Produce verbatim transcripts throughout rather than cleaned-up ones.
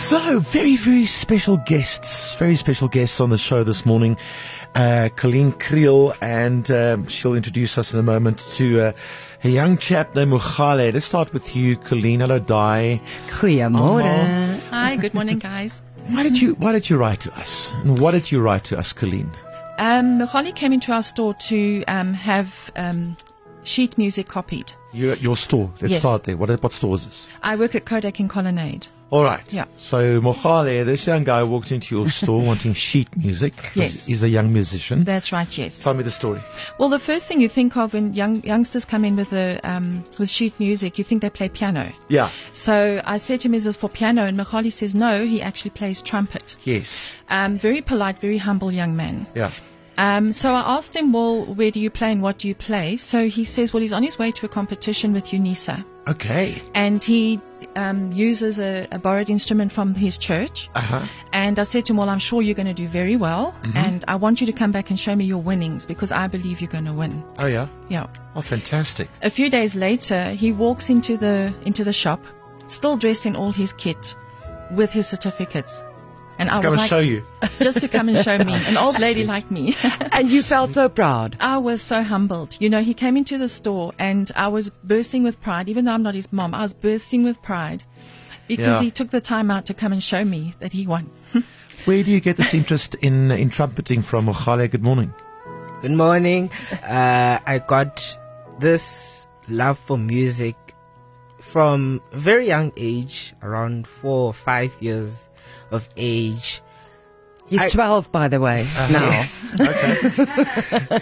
So, very, very special guests, very special guests on the show this morning. Uh, Colleen Creel, and um, she'll introduce us in a moment to uh, a young chap named Mogale. Let's start with you, Colleen. Hello, Di. Goeiemorgen. Hi, good morning, guys. Why did you Why did you write to us? And what did you write to us, Colleen? Um, Mogale came into our store to um, have um, sheet music copied. Your, your store. Let's Yes. start there. What, what store is this? I work at Kodak in Colonnade. All right. Yeah. So, Mogale, this young guy walked into your store wanting sheet music. Yes. He's a young musician. That's right, yes. Tell me the story. Well, the first thing you think of when young youngsters come in with a um, with sheet music, you think they play piano. Yeah. So I said to him, is this for piano? And Mogale says, no, he actually plays trumpet. Yes. Um, very polite, very humble young man. Yeah. Um, so I asked him, well, where do you play and what do you play? So he says, well, he's on his way to a competition with UNISA. Okay. And he um, uses a, a borrowed instrument from his church. Uh-huh. And I said to him, well, I'm sure you're going to do very well. Mm-hmm. And I want you to come back and show me your winnings because I believe you're going to win. Oh, yeah? Yeah. Oh, fantastic. A few days later, he walks into the into the shop, still dressed in all his kit, with his certificates. And I Come was and like, show you. just to come and show me, an old lady like me. And you felt so proud. I was so humbled. You know, he came into the store and I was bursting with pride. Even though I'm not his mom, I was bursting with pride because Yeah. he took the time out to come and show me that he won. Where do you get this interest in in trumpeting from, Mogale? Good morning. Good morning. Uh, I got this love for music from a very young age, around four or five years of age. He's I- twelve, by the way, now. Okay.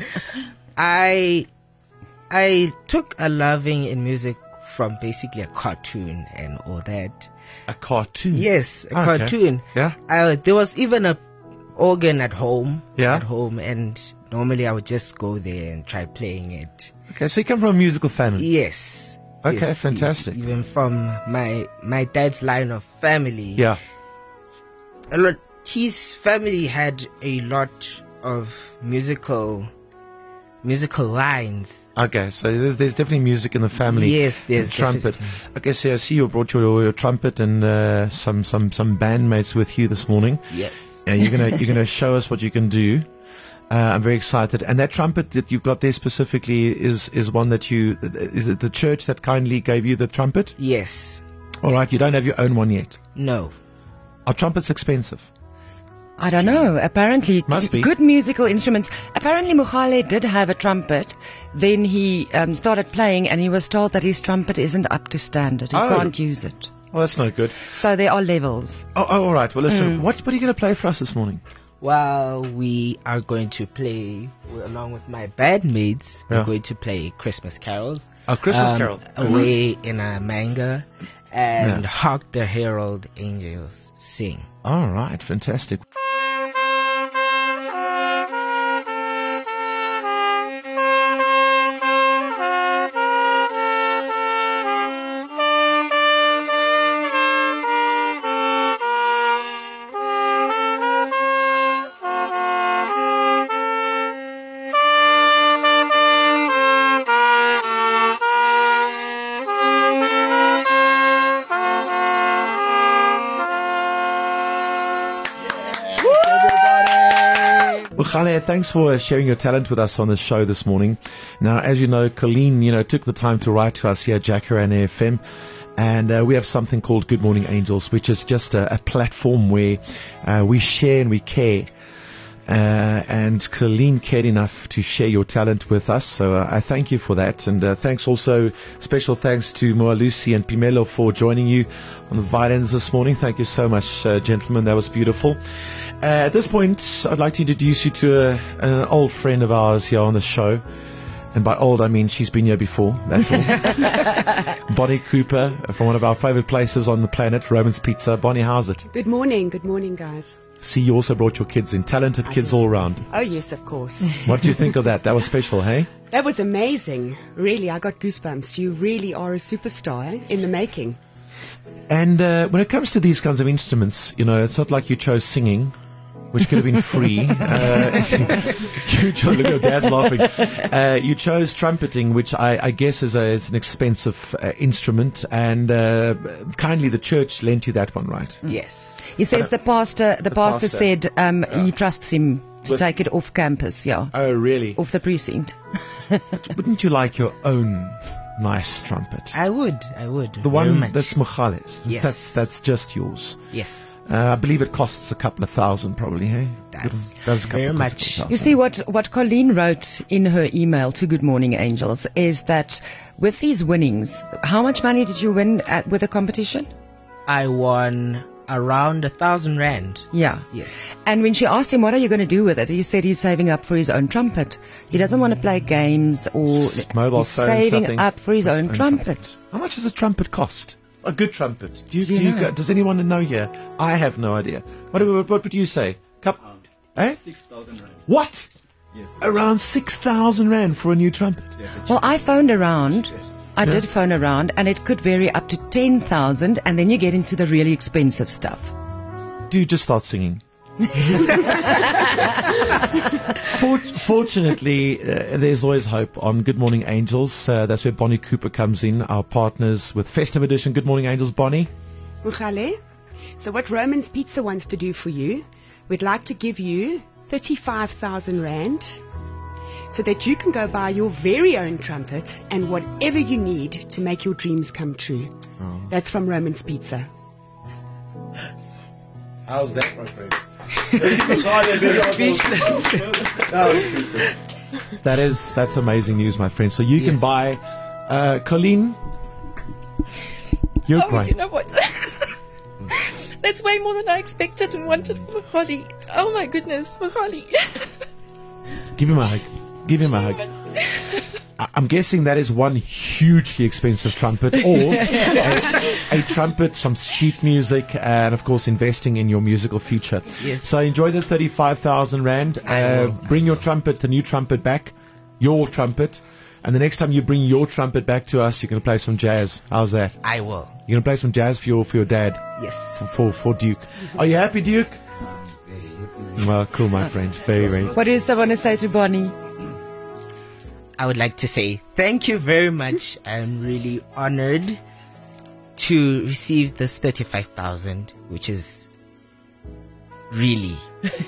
I I took a loving in music from basically a cartoon and all that. A cartoon? Yes, a Okay. cartoon. Yeah? Uh, there was even a organ at home. Yeah? At home, and normally I would just go there and try playing it. Okay, so you come from a musical family. Yes. Okay, Yes, fantastic. e- Even from my my dad's line of family. Yeah. A lot. His family had a lot of musical musical lines. Okay, so there's there's definitely music in the family. Yes, there's The trumpet. definitely. Okay, so I see you brought your, your trumpet and uh, some some some bandmates with you this morning. Yes. And you're gonna you're gonna show us what you can do. Uh, I'm very excited. And that trumpet that you've got there specifically is is one that you is it the church that kindly gave you the trumpet? Yes. All right, you don't have your own one yet. No. Are trumpets expensive? I don't know. Apparently, Must be. good musical instruments. Apparently, Mogale did have a trumpet. Then he um, started playing, and he was told that his trumpet isn't up to standard. He Oh. can't use it. Well, that's no good. So there are levels. Oh, oh all right. Well, listen. What what are you going to play for us this morning? Well, we are going to play, w- along with my bandmates, Yeah. we're going to play Christmas carols. Oh, Christmas Um, Carol. Away in a manga, and Yeah. Hark the Herald Angels Sing. All right. Fantastic. Well, Khale, thanks for sharing your talent with us on the show this morning. Now, as you know, Colleen, you know, took the time to write to us here at Jacaranda F M. And uh, we have something called Good Morning Angels, which is just a, a platform where uh, we share and we care. Uh, and Colleen cared enough to share your talent with us, so uh, I thank you for that. And uh, thanks also, special thanks to Moa Lucy and Pimelo for joining you on the violins this morning. Thank you so much, uh, gentlemen. That was beautiful. Uh, at this point, I'd like to introduce you to a, an old friend of ours here on the show. And by old, I mean she's been here before. That's all. Bonnie Cooper from one of our favorite places on the planet, Roman's Pizza. Bonnie, how's it? Good morning, good morning, guys. See, you also brought your kids in. Talented I kids did. all around. Oh, yes, of course. What do you think of that? That was special, hey? That was amazing. Really, I got goosebumps. You really are a superstar eh, in the making. And uh, when it comes to these kinds of instruments, you know, it's not like you chose singing which could have been free. Uh, you chose, look at Dad's laughing. Uh, you chose trumpeting, which I, I guess is, a, is an expensive uh, instrument, and uh, kindly the church lent you that one, right? Yes. He says the pastor, the, The pastor, pastor. said um, Yeah. he trusts him to With- take it off campus, yeah, Oh, really? off the precinct. Wouldn't you like your own nice trumpet? I would. I would. The very one much. that's Mukhale's. Yes. That's, that's just yours. Yes. Uh, I believe it costs a couple of thousand, probably, hey? Does. Does a couple Very of much. thousand. You see, what, what Colleen wrote in her email to Good Morning Angels is that with these winnings, how much money did you win at, with the competition? I won around a thousand rand. Yeah. Yes. And when she asked him, what are you going to do with it? He said he's saving up for his own trumpet. He doesn't want to play games or Mobile he's phones, saving nothing. up for his For own trumpet. How much does a trumpet cost? A good trumpet. Do you, Do you do you know? go, does anyone know here? I have no idea. What, what, what would you say? Cup? Eh? Six thousand rand. What? Yes. Around six thousand rand for a new trumpet. Well, I phoned around. I Yeah. did phone around, and it could vary up to ten thousand, and then you get into the really expensive stuff. Do you just start singing? Fort- fortunately, uh, there's always hope on Good Morning Angels. Uh, that's where Bonnie Cooper comes in, our partners with Festive Edition. Good Morning Angels, Bonnie. Mukhale, so what Roman's Pizza wants to do for you, we'd like to give you thirty-five thousand rand so that you can go buy your very own trumpet and whatever you need to make your dreams come true. Oh. That's from Roman's Pizza. How's that, my friend? That is, that's amazing news, my friend. So you can Yes. buy, uh, Colleen, you're Oh, crying. you know what? That's way more than I expected and wanted for Magali. Oh my goodness, Magali. Give him a hug. Give him a hug. I- I'm guessing that is one hugely expensive trumpet, or a, a trumpet, some sheet music, and of course investing in your musical future. Yes. So enjoy the thirty-five thousand rand. I Uh, will. bring your trumpet, the new trumpet back, your trumpet, and the next time you bring your trumpet back to us, you're going to play some jazz. How's that? I will. You're going to play some jazz for your for your dad, Yes. for for, for Duke. Are you happy, Duke? Well, cool, my friend. Very, very. What do you want to say to Bonnie? I would like to say thank you very much. I'm really honored to receive this thirty-five thousand, which is really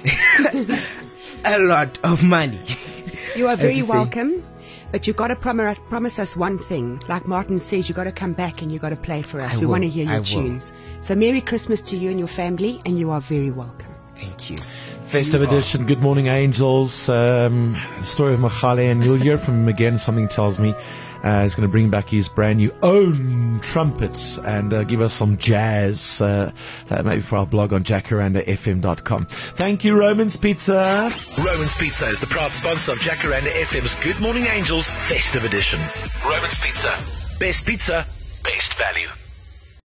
a lot of money. You are have very to say. welcome, but you've got to promise, promise us one thing. Like Martin says, you've got to come back and you've got to play for us. I we will. want to hear your I will. tunes. So Merry Christmas to you and your family, and you are very welcome. Thank you. Festive Edition, Good Morning Angels, um, the story of Makhale, and you'll hear from him again, something tells me. Uh, he's going to bring back his brand new own trumpets and uh, give us some jazz, uh, uh, maybe for our blog on jacaranda f m dot com. Thank you, Roman's Pizza. Roman's Pizza is the proud sponsor of Jacaranda F M's Good Morning Angels Festive Edition. Roman's Pizza. Best pizza, best value.